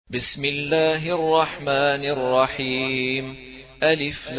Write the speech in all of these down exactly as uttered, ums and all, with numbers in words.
بسم الله الرحمن الرحيم. ألف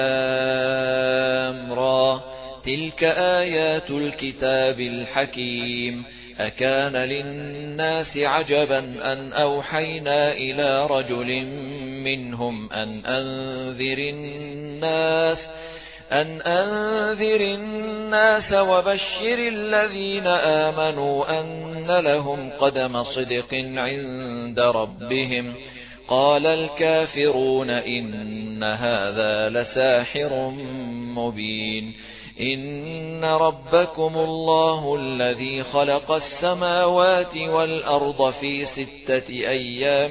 لام را. تلك آيات الكتاب الحكيم. أكان للناس عجبا أن أوحينا إلى رجل منهم أن أنذر الناس أن أنذر الناس وبشر الذين آمنوا أن لهم قدم صدق عند ربهم. قال الكافرون إن هذا لساحر مبين. إن ربكم الله الذي خلق السماوات والأرض في ستة أيام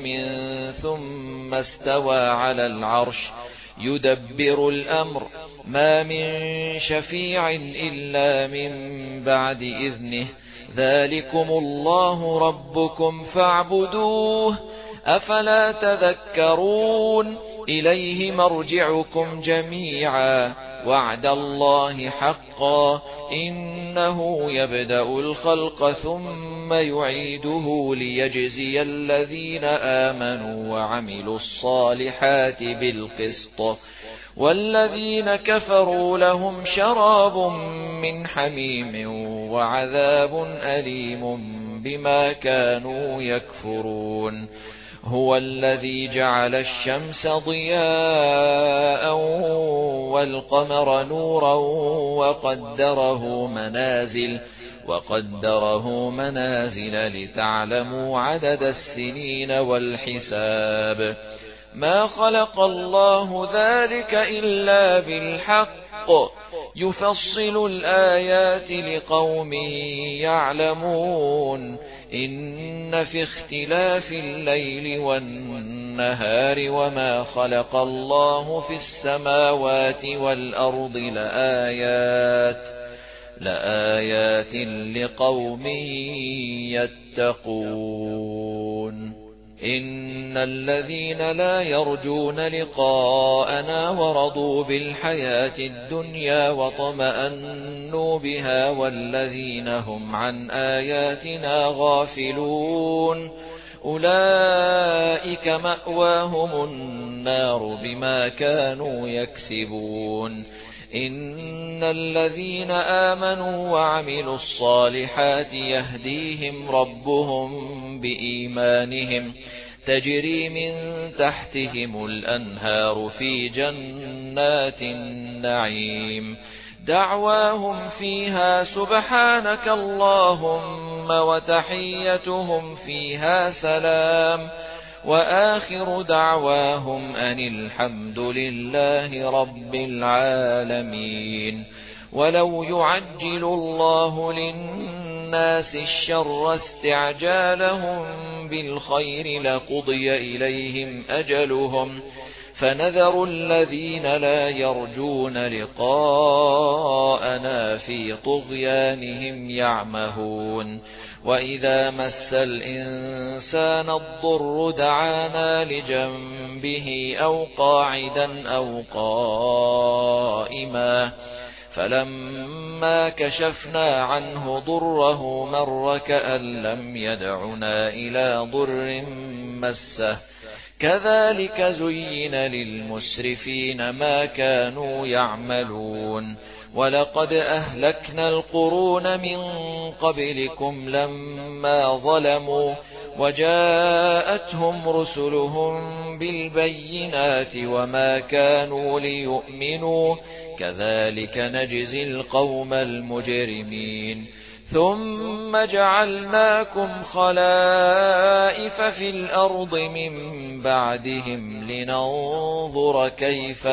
ثم استوى على العرش يدبر الأمر ما من شفيع إلا من بعد إذنه ذلكم الله ربكم فاعبدوه أفلا تذكرون. إليه مرجعكم جميعا وعد الله حقا إنه يبدأ الخلق ثم يعيده ليجزي الذين آمنوا وعملوا الصالحات بالقسط والذين كفروا لهم شراب من حميم وعذاب أليم بما كانوا يكفرون. هو الذي جعل الشمس ضياء والقمر نورا وقدره منازل وقدره منازل لتعلموا عدد السنين والحساب. ما خلق الله ذلك إلا بالحق يفصل الآيات لقوم يعلمون. إن في اختلاف الليل والنهار وما خلق الله في السماوات والأرض لآيات لآيات لقوم يتقون. إن الذين لا يرجون لقاءنا ورضوا بالحياة الدنيا وطمأنوا بها والذين هم عن آياتنا غافلون أولئك مأواهم النار بما كانوا يكسبون. إن الذين آمنوا وعملوا الصالحات يهديهم ربهم بإيمانهم تجري من تحتهم الأنهار في جنات النعيم دعواهم فيها سبحانك اللهم وتحيتهم فيها سلام وآخر دعواهم أن الحمد لله رب العالمين. ولو يعجل الله للناس الشر استعجالهم بالخير لقضي إليهم أجلهم فنذر الذين لا يرجون لقاءنا في طغيانهم يعمهون. وإذا مس الإنسان الضر دعانا لجنبه أو قاعدا أو قائما فلما كشفنا عنه ضره مر كأن لم يدعنا إلى ضر مسه كذلك زين للمسرفين ما كانوا يعملون. ولقد أهلكنا القرون من قبلكم لما ظلموا وجاءتهم رسلهم بالبينات وما كانوا ليؤمنوا كذلك نجزي القوم المجرمين. ثم جعلناكم خلائف في الأرض من بعدهم لننظر كيف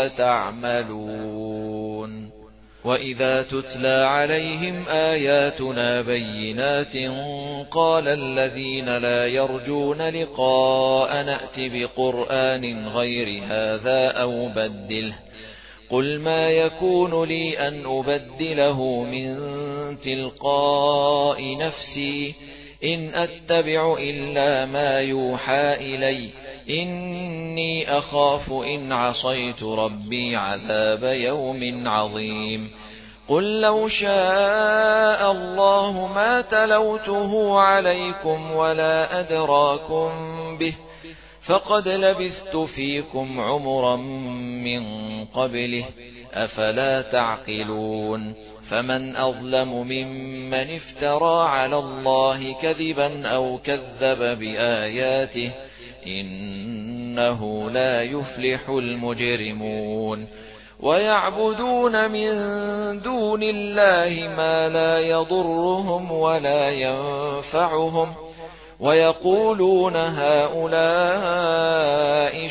تعملون. وإذا تتلى عليهم آياتنا بينات قال الذين لا يرجون لقاء نأت بقرآن غير هذا أو بدله قل ما يكون لي أن أبدله من تلقاء نفسي إن أتبع إلا ما يوحى إلي إني أخاف إن عصيت ربي عذاب يوم عظيم. قل لو شاء الله ما تلوته عليكم ولا أدراكم به فقد لبثت فيكم عمرا من قبله أفلا تعقلون فمن أظلم ممن افترى على الله كذبا أو كذب بآياته إنه لا يفلح المجرمون ويعبدون من دون الله ما لا يضرهم ولا ينفعهم ويقولون هؤلاء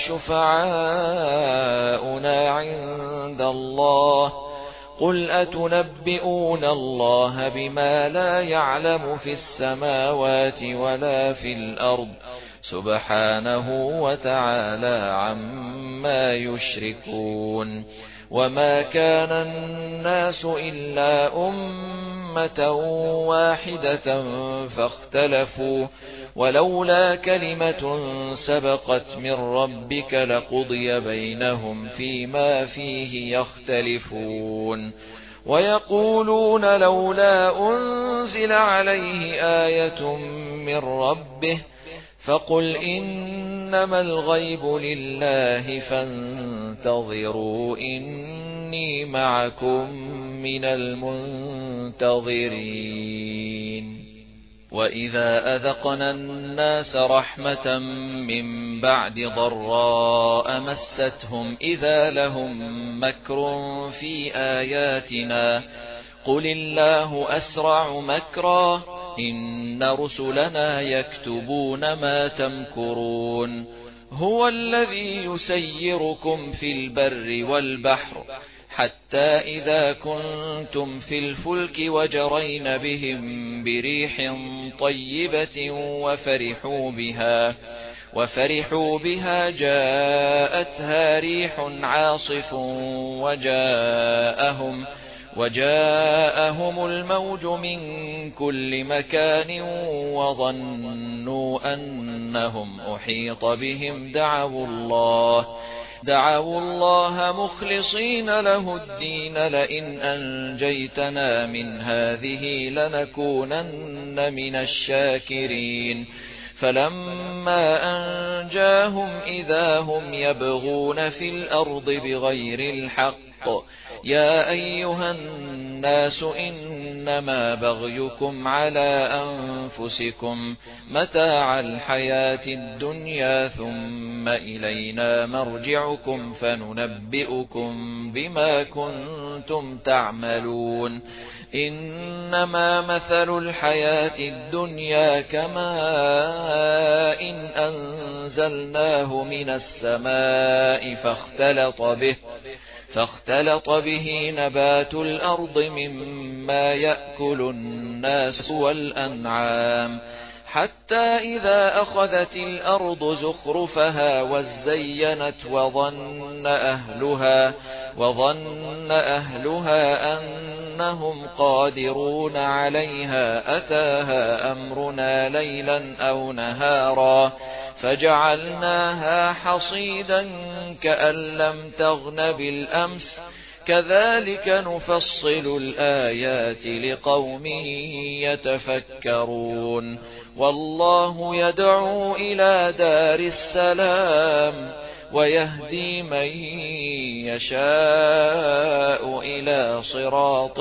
شفعاؤنا عند الله قل أتنبئون الله بما لا يعلم في السماوات ولا في الأرض سبحانه وتعالى عما يشركون وما كان الناس إلا أمة واحدة فاختلفوا ولولا كلمة سبقت من ربك لقضي بينهم فيما فيه يختلفون ويقولون لولا أنزل عليه آية من ربه فقل إنما الغيب لله فانتظروا إني معكم من المنتظرين وإذا أذقنا الناس رحمة من بعد ضراء مستهم إذا لهم مكر في آياتنا قل الله أسرع مكرا إن رسلنا يكتبون ما تمكرون هو الذي يسيركم في البر والبحر حتى إذا كنتم في الفلك وجرين بهم بريح طيبة وفرحوا بها وفرحوا بها جاءتها ريح عاصف وجاءهم وجاءهم الموج من كل مكان وظنوا أنهم أحيط بهم دعوا الله دعوا الله مخلصين له الدين لئن أنجيتنا من هذه لنكونن من الشاكرين فلما أنجاهم إذا هم يبغون في الأرض بغير الحق يا أيها الناس إنما بغيكم على أنفسكم متاع الحياة الدنيا ثم إلينا مرجعكم فننبئكم بما كنتم تعملون إنما مثل الحياة الدنيا كماء إن أنزلناه من السماء فاختلط به فاختلط به نبات الأرض مما يأكل الناس والأنعام حتى إذا أخذت الأرض زخرفها وزينت وظن أهلها وظن أهلها أنهم قادرون عليها أتاها أمرنا ليلا أو نهارا فجعلناها حصيدا كأن لم تغن بالأمس كذلك نفصل الآيات لقوم يتفكرون والله يدعو إلى دار السلام ويهدي من يشاء إلى صراط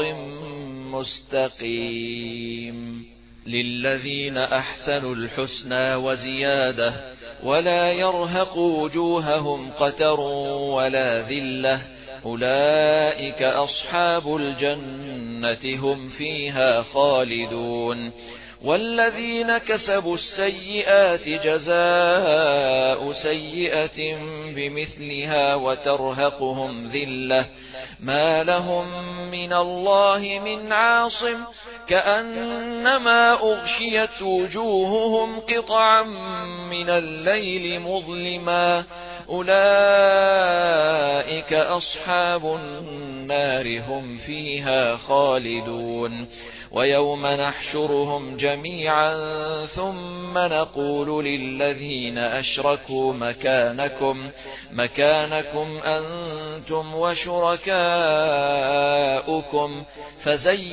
مستقيم للذين أحسنوا الحسنى وزيادة ولا يرهق وجوههم قتر ولا ذلة أولئك أصحاب الجنة هم فيها خالدون والذين كسبوا السيئات جزاء سيئة بمثلها وترهقهم ذلة ما لهم من الله من عاصم كأنما أغشيت وجوههم قطعا من الليل مظلما أولئك أصحاب النار هم فيها خالدون ويوم نحشرهم جميعا ثم نقول للذين أشركوا مكانكم مكانكم أنتم وشركاؤكم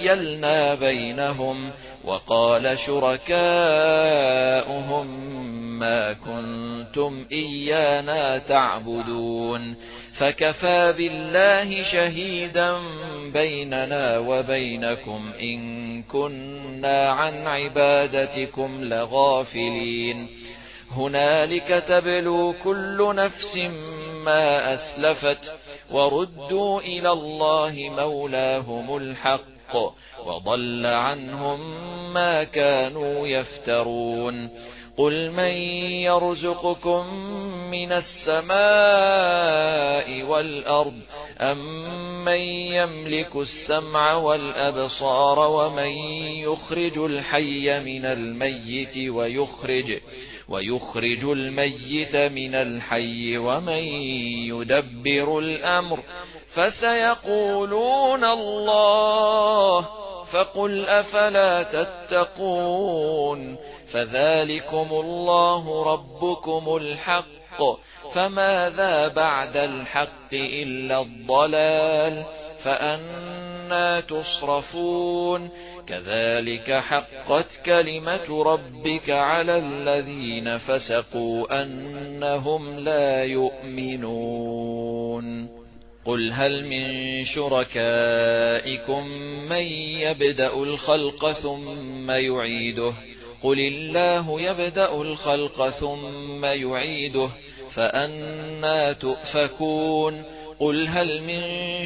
فزيلنا بينهم وقال شركاؤهم عما كنتم إيانا تعبدون فكفى بالله شهيدا بيننا وبينكم إن كنا عن عبادتكم لغافلين هنالك تبلو كل نفس ما أسلفت وردوا إلى الله مولاهم الحق وضل عنهم ما كانوا يفترون قل من يرزقكم من السماء والأرض أم من يملك السمع والأبصار ومن يخرج الحي من الميت ويخرج ويخرج الميت من الحي ومن يدبر الأمر فسيقولون الله فقل أفلا تتقون فذلكم الله ربكم الحق فماذا بعد الحق إلا الضلال فأنى تصرفون كذلك حقت كلمة ربك على الذين فسقوا أنهم لا يؤمنون قل هل من شركائكم من يبدأ الخلق ثم يعيده قل الله يبدأ الخلق ثم يعيده فأنى تؤفكون قل هل من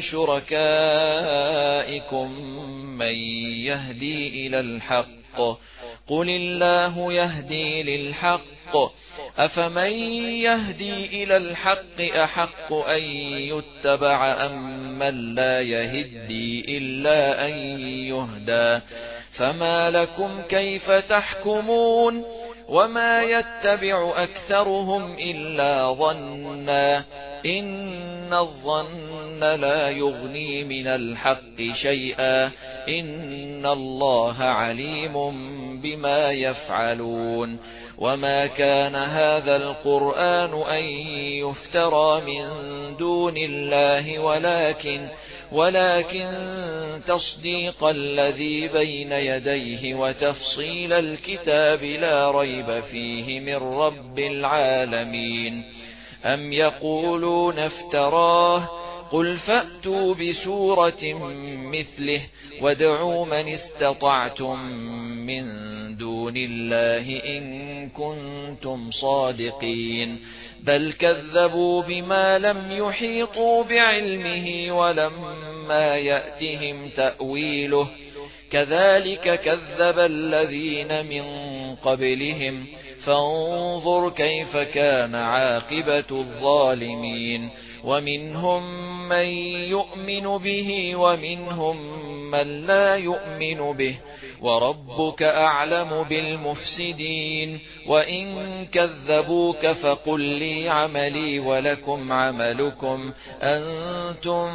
شركائكم من يهدي إلى الحق قل الله يهدي للحق أفمن يهدي إلى الحق أحق أن يتبع أم من لا يهدي إلا أن يهدى فما لكم كيف تحكمون وما يتبع أكثرهم إلا ظنا إن الظن لا يغني من الحق شيئا إن الله عليم بما يفعلون وما كان هذا القرآن أن يفترى من دون الله ولكن ولكن تصديق الذي بين يديه وتفصيل الكتاب لا ريب فيه من رب العالمين أم يقولون افتراه قل فأتوا بسورة مثله وادعوا من استطعتم من دون الله إن كنتم صادقين بل كذبوا بما لم يحيطوا بعلمه ولما يأتهم تأويله كذلك كذب الذين من قبلهم فانظر كيف كان عاقبة الظالمين ومنهم من يؤمن به ومنهم من لا يؤمن به وربك أعلم بالمفسدين وإن كذبوك فقل لي عملي ولكم عملكم أنتم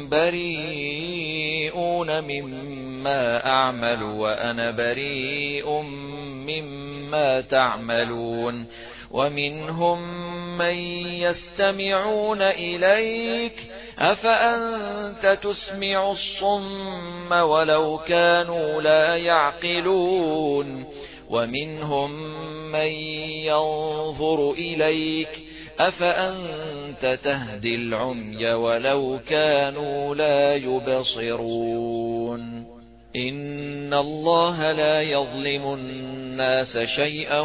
بريئون مما أعمل وأنا بريء مما تعملون ومنهم من يستمعون إليك أفأنت تسمع الصم ولو كانوا لا يعقلون ومنهم من ينظر إليك أفأنت تهدي العمي ولو كانوا لا يبصرون إن الله لا يظلم الناس شيئا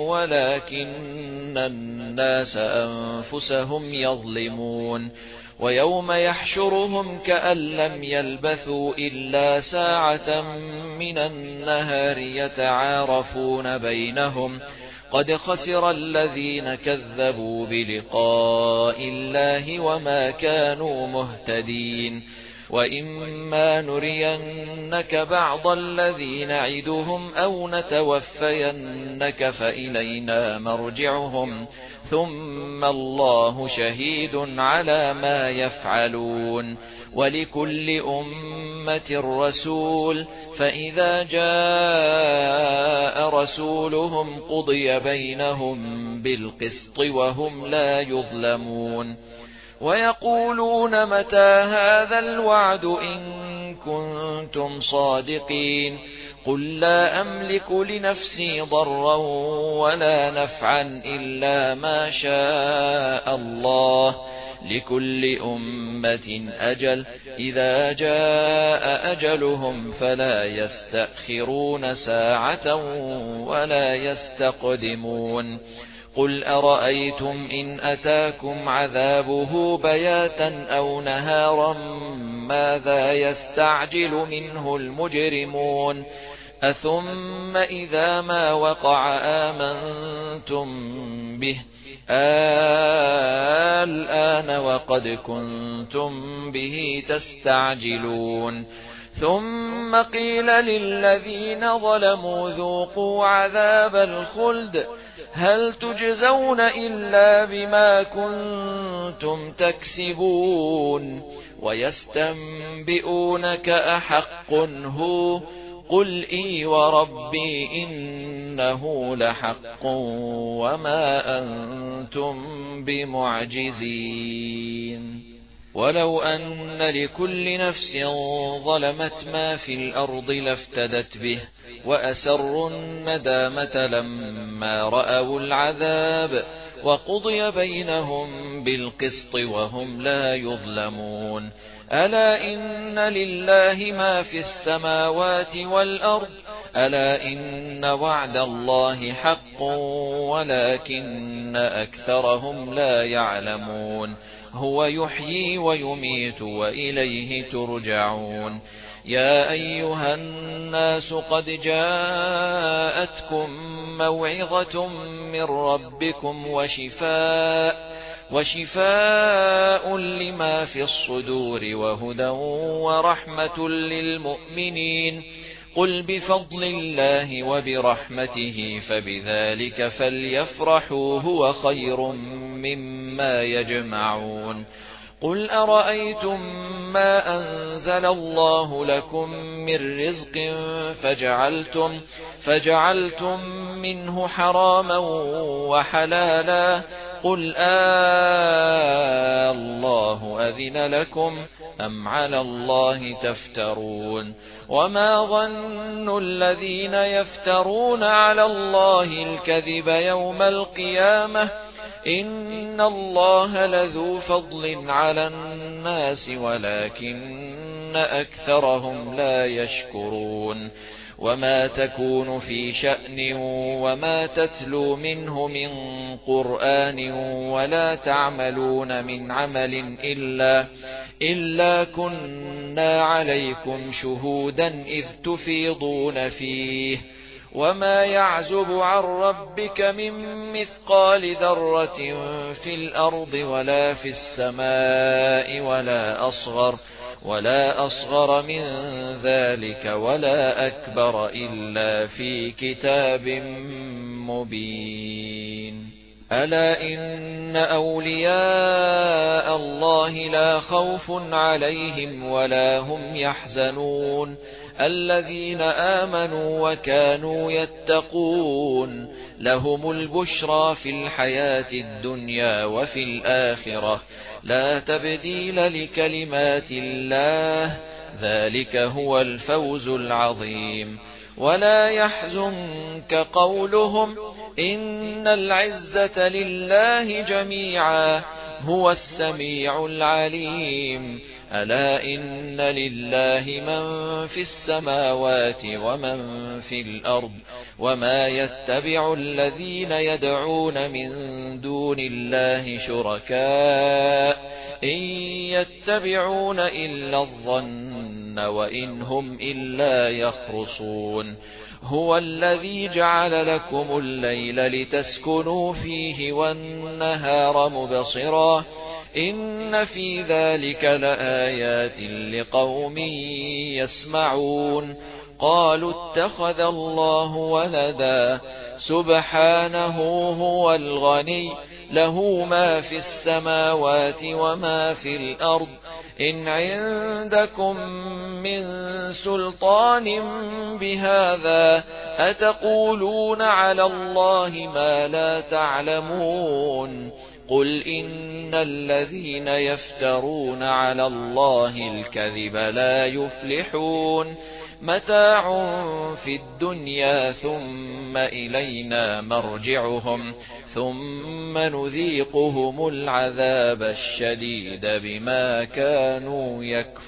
ولكن الناس أنفسهم يظلمون ويوم يحشرهم كأن لم يلبثوا إلا ساعة من النهار يتعارفون بينهم قد خسر الذين كذبوا بلقاء الله وما كانوا مهتدين وإما نرينك بعض الذي نعدهم أو نتوفينك فإلينا مرجعهم ثم الله شهيد على ما يفعلون ولكل أمة رسول فإذا جاء رسولهم قضي بينهم بالقسط وهم لا يظلمون ويقولون متى هذا الوعد إن كنتم صادقين قل لا أملك لنفسي ضرا ولا نفعا إلا ما شاء الله، لكل أمة أجل، إذا جاء أجلهم فلا يستأخرون ساعة ولا يستقدمون. قل أرأيتم إن أتاكم عذابه بياتا أو نهارا ماذا يستعجل منه المجرمون؟ أثم إذا ما وقع آمنتم به الآن وقد كنتم به تستعجلون. ثم قيل للذين ظلموا ذوقوا عذاب الخلد هل تجزون إلا بما كنتم تكسبون. ويستنبئونك أحق هو؟ قل إي وربي إنه لحق وما أنتم بمعجزين. ولو أن لكل نفس ظلمت ما في الأرض لافتدت به وأسروا الندامة لما رأوا العذاب وقضي بينهم بالقسط وهم لا يظلمون. ألا إن لله ما في السماوات والأرض، ألا إن وعد الله حق ولكن أكثرهم لا يعلمون. هو يحيي ويميت وإليه ترجعون. يا أيها الناس قد جاءتكم موعظة من ربكم وشفاء وشفاء لما في الصدور وهدى ورحمة للمؤمنين. قل بفضل الله وبرحمته فبذلك فليفرحوا هو خير مما يجمعون. قل أرأيتم ما أنزل الله لكم من رزق فجعلتم, فجعلتم منه حراما وحلالا قل آه الله أذن لكم أم على الله تفترون. وما ظن الذين يفترون على الله الكذب يوم القيامة إن الله لذو فضل على الناس ولكن أكثرهم لا يشكرون. وما تكون في شأن وما تتلو منه من قرآن ولا تعملون من عمل إلا, إلا كنا عليكم شهودا إذ تفيضون فيه. وما يعزب عن ربك من مثقال ذرة في الأرض ولا في السماء ولا أصغر ولا أصغر من ذلك ولا أكبر إلا في كتاب مبين. ألا إن أولياء الله لا خوف عليهم ولا هم يحزنون الذين آمنوا وكانوا يتقون لهم البشرى في الحياة الدنيا وفي الآخرة لا تبديل لكلمات الله ذلك هو الفوز العظيم. ولا يحزنك قولهم إن العزة لله جميعا هو السميع العليم. ألا إن لله من في السماوات ومن في الأرض وما يتبع الذين يدعون من دون الله شركاء إن يتبعون إلا الظن وإن هم إلا يخرصون. هو الذي جعل لكم الليل لتسكنوا فيه والنهار مبصرا إن في ذلك لآيات لقوم يسمعون. قالوا اتخذ الله ولدا سبحانه هو الغني له ما في السماوات وما في الأرض إن عندكم من سلطان بهذا أتقولون على الله ما لا تعلمون. قل إن الذين يفترون على الله الكذب لا يفلحون. متاع في الدنيا ثم إلينا مرجعهم ثم نذيقهم العذاب الشديد بما كانوا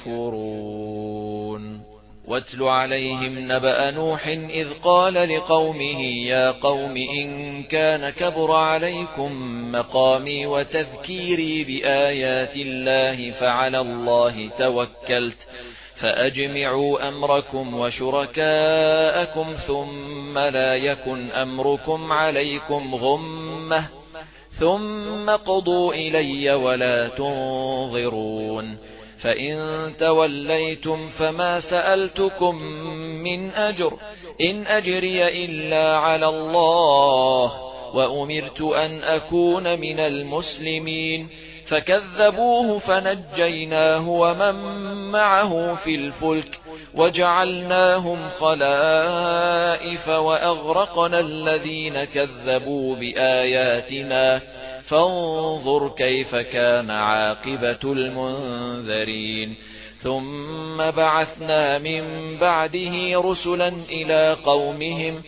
يكفرون. واتل عليهم نبأ نوح إذ قال لقومه يا قوم إن كان كبر عليكم مقامي وتذكيري بآيات الله فعلى الله توكلت فأجمعوا أمركم وشركاءكم ثم لا يكن أمركم عليكم غمة ثم قضوا إلي ولا تنظرون. فإن توليتم فما سألتكم من أجر إن أجري إلا على الله وأمرت أن أكون من المسلمين. فكذبوه فنجيناه ومن معه في الفلك وجعلناهم خلائف وأغرقنا الذين كذبوا بآياتنا فانظر كيف كان عاقبة المنذرين. ثم بعثنا من بعده رسلا إلى قومهم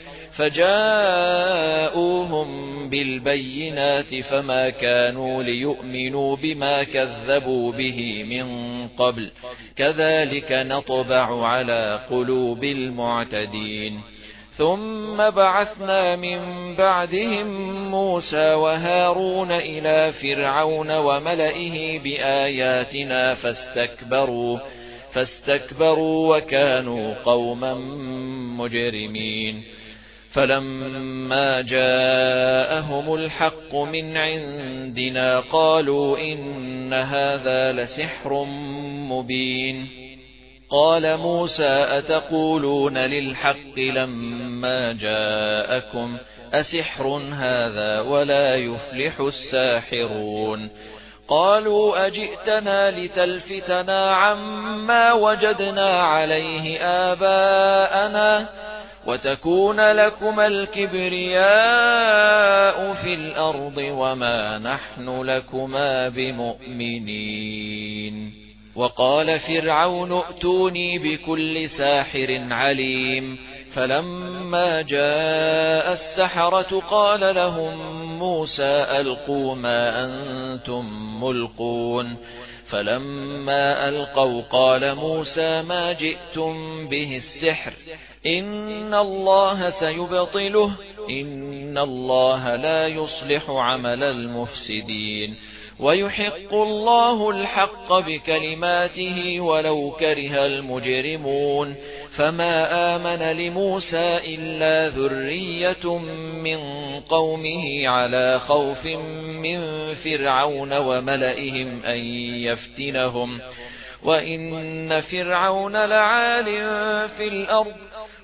فجاءوهم بالبينات فما كانوا ليؤمنوا بما كذبوا به من قبل كذلك نطبع على قلوب المعتدين. ثم بعثنا من بعدهم موسى وهارون إلى فرعون وملئه بآياتنا فاستكبروا فاستكبروا وكانوا قوما مجرمين. فلما جاءهم الحق من عندنا قالوا إن هذا لسحر مبين. قال موسى أتقولون للحق لما جاءكم أسحر هذا ولا يفلح الساحرون. قالوا أجئتنا لتلفتنا عما وجدنا عليه آباءنا وتكون لكما الكبرياء في الأرض وما نحن لكما بمؤمنين. وقال فرعون ائتوني بكل ساحر عليم. فلما جاء السحرة قال لهم موسى ألقوا ما أنتم ملقون. فلما ألقوا قال موسى ما جئتم به السحر إن الله سيبطله إن الله لا يصلح عمل المفسدين ويحق الله الحق بكلماته ولو كره المجرمون. فما آمن لموسى إلا ذرية من قومه على خوف من فرعون وملئهم أن يفتنهم وإن فرعون لعال في الأرض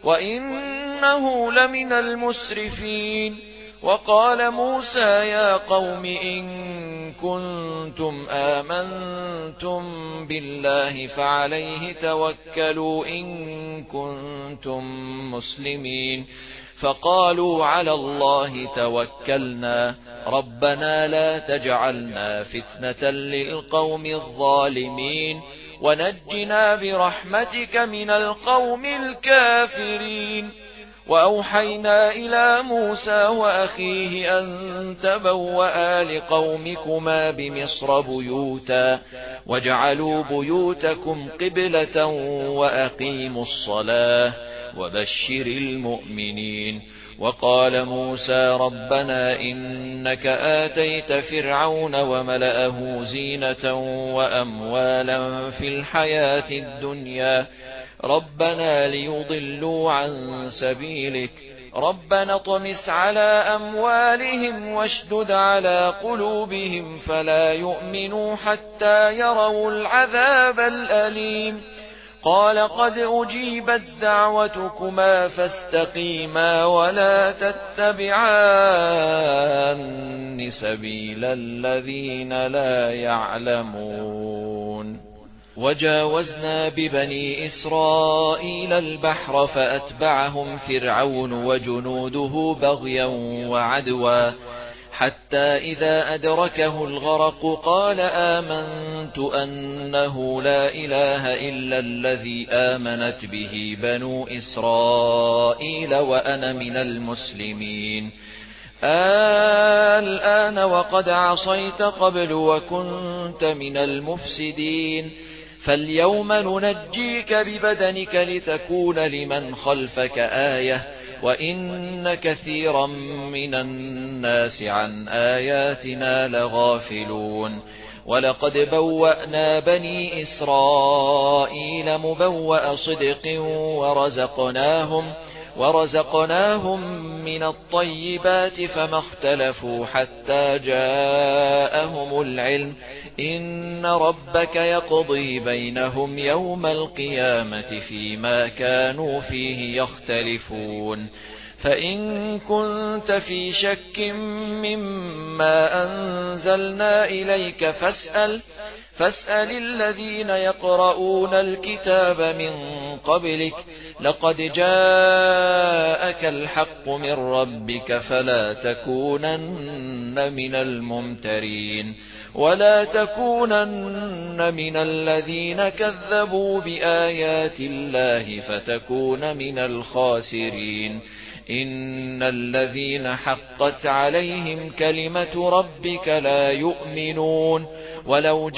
وإنه لمن المسرفين. وقال موسى يا قوم إن كنتم آمنتم بالله فعليه توكلوا إن كنتم مسلمين. فقالوا على الله توكلنا ربنا لا تجعلنا فتنة للقوم الظالمين ونجنا برحمتك من القوم الكافرين. وأوحينا إلى موسى وأخيه أن تبوأ لقومكما بمصر بيوتا واجعلوا بيوتكم قبلة وأقيموا الصلاة وبشر المؤمنين. وقال موسى ربنا إنك آتيت فرعون وملأه زينة وأموالا في الحياة الدنيا ربنا ليضلوا عن سبيلك ربنا اطمس على أموالهم واشدد على قلوبهم فلا يؤمنوا حتى يروا العذاب الأليم. قال قد أجيبت دعوتكما فاستقيما ولا تتبعان سبيل الذين لا يعلمون. وجاوزنا ببني إسرائيل البحر فأتبعهم فرعون وجنوده بغيا وعدوا حتى إذا أدركه الغرق قال آمنت أنه لا إله إلا الذي آمنت به بنو إسرائيل وأنا من المسلمين. الآن وقد عصيت قبل وكنت من المفسدين، فاليوم ننجيك ببدنك لتكون لمن خلفك آية، وإن كثيرا من الناس عن آياتنا لغافلون. ولقد بوأنا بني إسرائيل مبوأ صدق ورزقناهم ورزقناهم من الطيبات فما اختلفوا حتى جاءهم العلم، إن ربك يقضي بينهم يوم القيامة فيما كانوا فيه يختلفون. فإن كنت في شك مما أنزلنا إليك فاسأل فاسأل الذين يقرؤون الكتاب من قبلك، لقد جاءك الحق من ربك فلا تكونن من الممترين، ولا تكونن من الذين كذبوا بآيات الله فتكون من الخاسرين. إن الذين حقت عليهم كلمة ربك لا يؤمنون ولو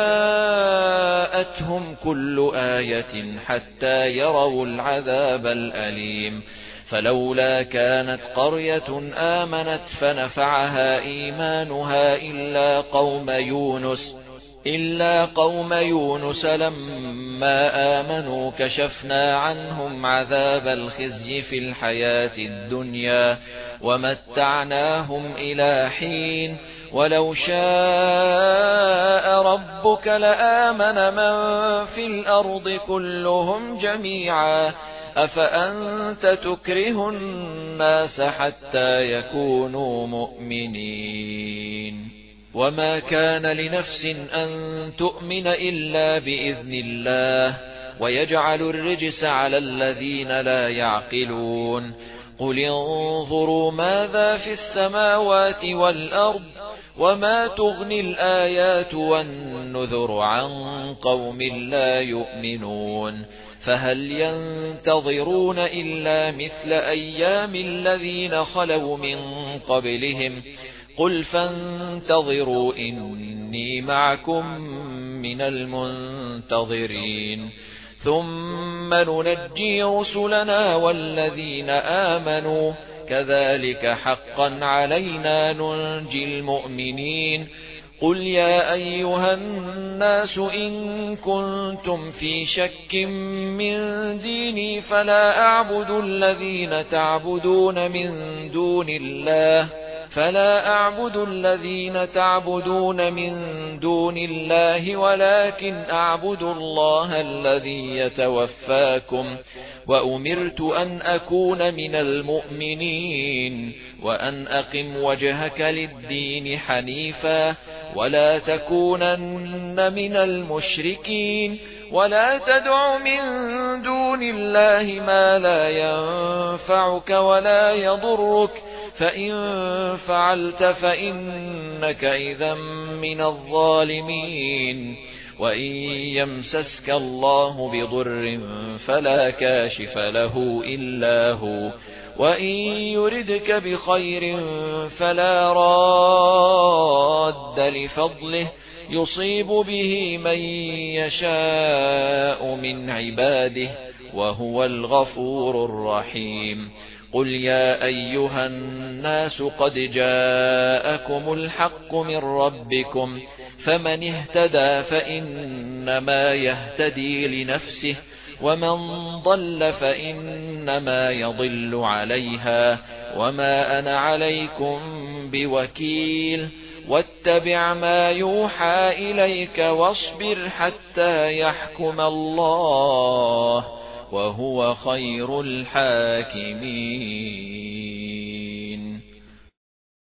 جاءتهم كل آية حتى يروا العذاب الأليم. فلولا كانت قرية آمنت فنفعها إيمانها إلا قوم يونس إلا قوم يونس لما آمنوا كشفنا عنهم عذاب الخزي في الحياة الدنيا ومتعناهم إلى حين، ولو شاء ربك لآمن من في الأرض كلهم جميعا، أفأنت تكره الناس حتى يكونوا مؤمنين. وما كان لنفس أن تؤمن إلا بإذن الله، ويجعل الرجس على الذين لا يعقلون. قل انظروا ماذا في السماوات والأرض وما تغني الآيات والنذر عن قوم لا يؤمنون. فهل ينتظرون إلا مثل أيام الذين خلوا من قبلهم؟ قل فانتظروا إني معكم من المنتظرين. ثم ننجي رسلنا والذين آمنوا كذلك حقا علينا ننجي المؤمنين. قل يا أيها الناس إن كنتم في شك من ديني فلا أعبد الذين تعبدون من دون الله فلا أعبد الذين تعبدون من دون الله ولكن أعبد الله الذي يتوفاكم، وأمرت أن أكون من المؤمنين وأن أقم وجهك للدين حنيفا ولا تكونن من المشركين، ولا تدع من دون الله ما لا ينفعك ولا يضرك، فإن فعلت فإنك إذا من الظالمين. وإن يمسسك الله بضر فلا كاشف له إلا هو، وإن يردك بخير فلا راد لفضله يصيب به من يشاء من عباده وهو الغفور الرحيم. قل يا أيها الناس قد جاءكم الحق من ربكم، فمن اهتدى فإنما يهتدي لنفسه، ومن ضل فإنما يضل عليها، وما أنا عليكم بوكيل. واتبع ما يوحى إليك واصبر حتى يحكم الله وهو خير الحاكمين.